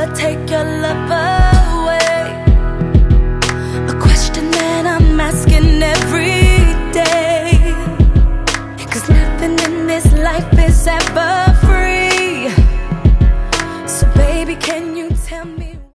take your love away? A question that I'm asking every day, 'cause nothing in this life is ever